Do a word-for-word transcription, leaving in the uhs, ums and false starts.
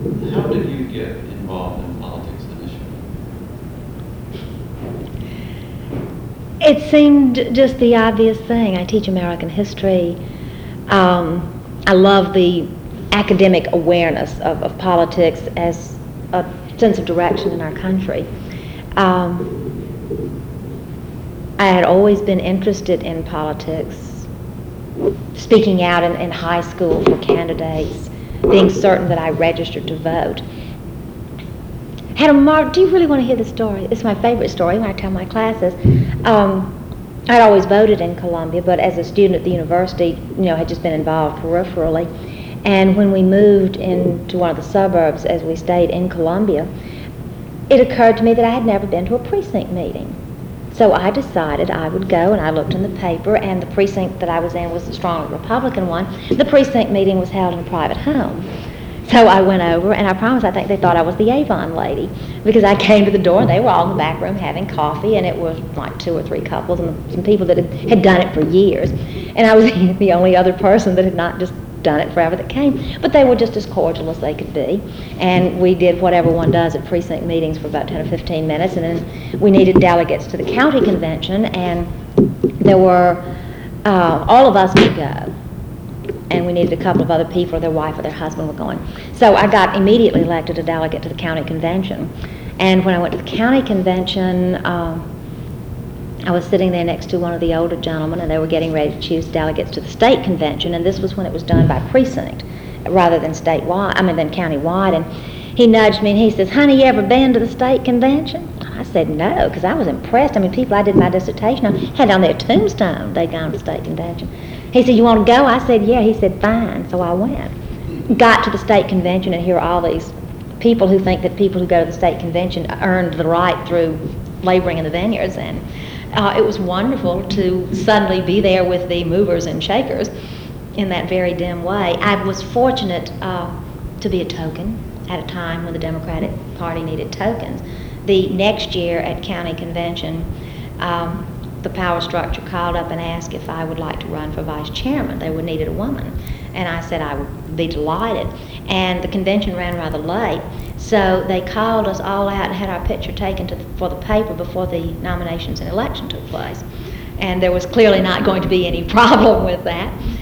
How did you get involved in politics initially? It seemed just the obvious thing. I teach American history. Um, I love the academic awareness of, of politics as a sense of direction in our country. Um, I had always been interested in politics, speaking out in, in high school for candidates, being certain that I registered to vote. Had a mar- do you really want to hear the story? It's my favorite story when I tell my classes. Um, I'd always voted in Columbia, but as a student at the university, you know, had just been involved peripherally. And when we moved into one of the suburbs, as we stayed in Columbia, it occurred to me that I had never been to a precinct meeting. So I decided I would go, and I looked in the paper, and the precinct that I was in was the strongly Republican one. The precinct meeting was held in a private home. So I went over, and I promise I think they thought I was the Avon lady, because I came to the door, and they were all in the back room having coffee, and it was like two or three couples and some people that had, had done it for years. And I was the only other person that had not just done it forever that came. But they were just as cordial as they could be. And we did whatever one does at precinct meetings for about ten or fifteen minutes, and then we needed delegates to the county convention, and there were, uh, all of us could go. And we needed a couple of other people, or their wife or their husband were going. So I got immediately elected a delegate to the county convention. And when I went to the county convention, um, I was sitting there next to one of the older gentlemen, and they were getting ready to choose delegates to the state convention, and this was when it was done by precinct rather than statewide, I mean, than countywide. And he nudged me and he says, "Honey, you ever been to the state convention?" I said no, because I was impressed. I mean, people I did my dissertation on had on their tombstone they'd gone to the state convention. He said, "You want to go?" I said, "Yeah." He said, "Fine." So I went. Got to the state convention, and here are all these people who think that people who go to the state convention earned the right through laboring in the vineyards. And uh, it was wonderful to suddenly be there with the movers and shakers in that very dim way. I was fortunate uh, to be a token at a time when the Democratic Party needed tokens. The next year at county convention, um, the power structure called up and asked if I would like to run for vice chairman. They would needed a woman. And I said I would be delighted. And the convention ran rather late, so they called us all out and had our picture taken to the, for the paper before the nominations and election took place. And there was clearly not going to be any problem with that.